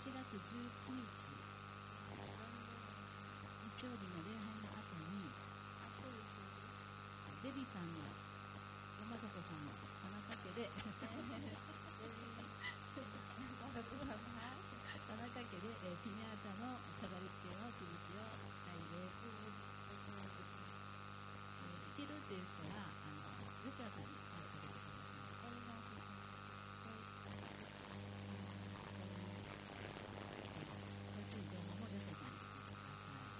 月19日日曜日の礼拝の後にデビさんの山里さんの田中家で田中家でピニャータの飾り付けの続きをしたいです。いけるっていう人はヨシアさんに声をかけてください。詳しい情報もヨシアさんに聞いてください。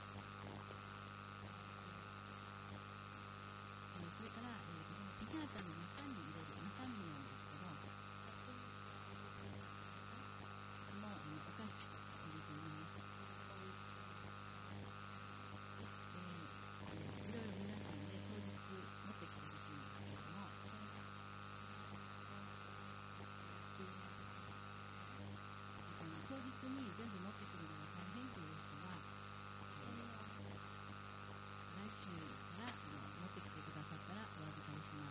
それから、そのピニャータの中に入れる中身なんですけど、いつもお菓子とか入れています。いろいろ皆さんで当日持ってきてほしいんですけれども、当日に全部持ってくるのが大変という人は、来週から持ってきてくださったらお預かりします。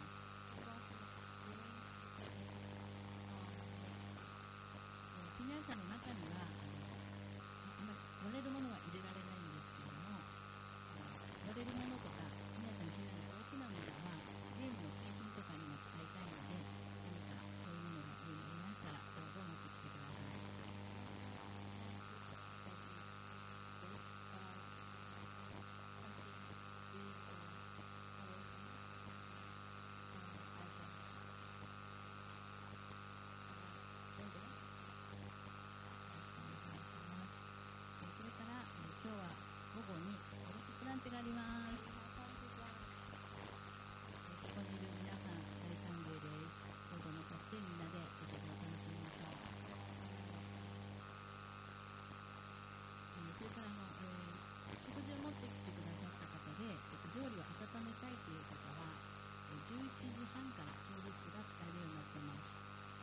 ピニャータの中には割れるものは入れられないんですけれども、割れるものとかピニャータに嫌いな大きなものはゲームの景品とかにも使いたいので、何かそういうものが家にありましたらどうぞ持ってきてください。それから今日は午後にフェロシップランチがあります。ここにいる皆さん大歓迎です。どうぞ残ってみんなで食事を楽しみましょう。それから食事を持ってきてくださった方で、料理を温めたいという方は11時半から調理室が使えるようになっています。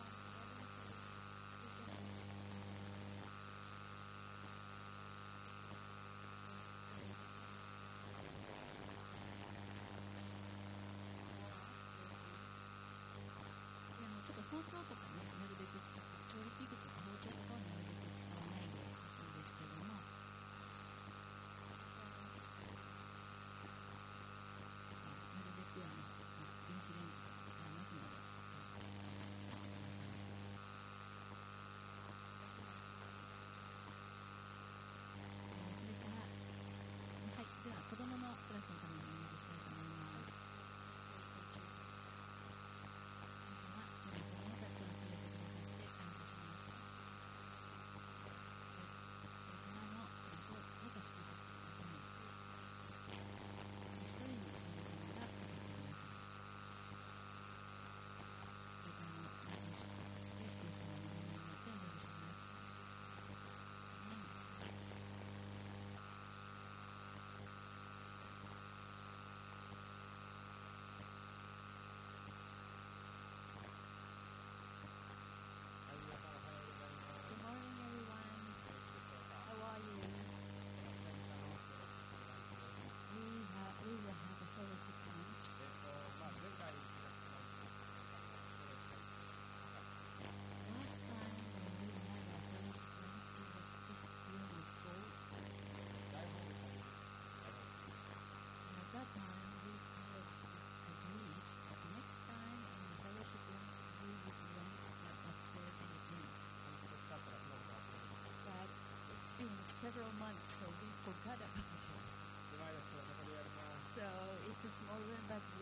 ちょっと包丁とかね、なるべく調理器具とか包丁とかはなるべく使わないでほしいんですけれども、なるべく電子レンジとか使えますので使ってください。それから、では子どものクラスのためにお祈りしたいと思います。子どもたちを集めてくださって感謝します。これからのクラスをどうか祝福してください。一人に聖霊様がかけてください。これからのクラスを祝福してイエス様の名前によってお願いします。Good morning, everyone. How are you? We will have a fellowship lunch. Last time when we had a fellowship lunch, this room was full. And at that time, we kind of agreed that next time in the fellowship lunch, we would rent that upstairs in the gym. But it's been several months, so we forgot about it. So it's a small room, but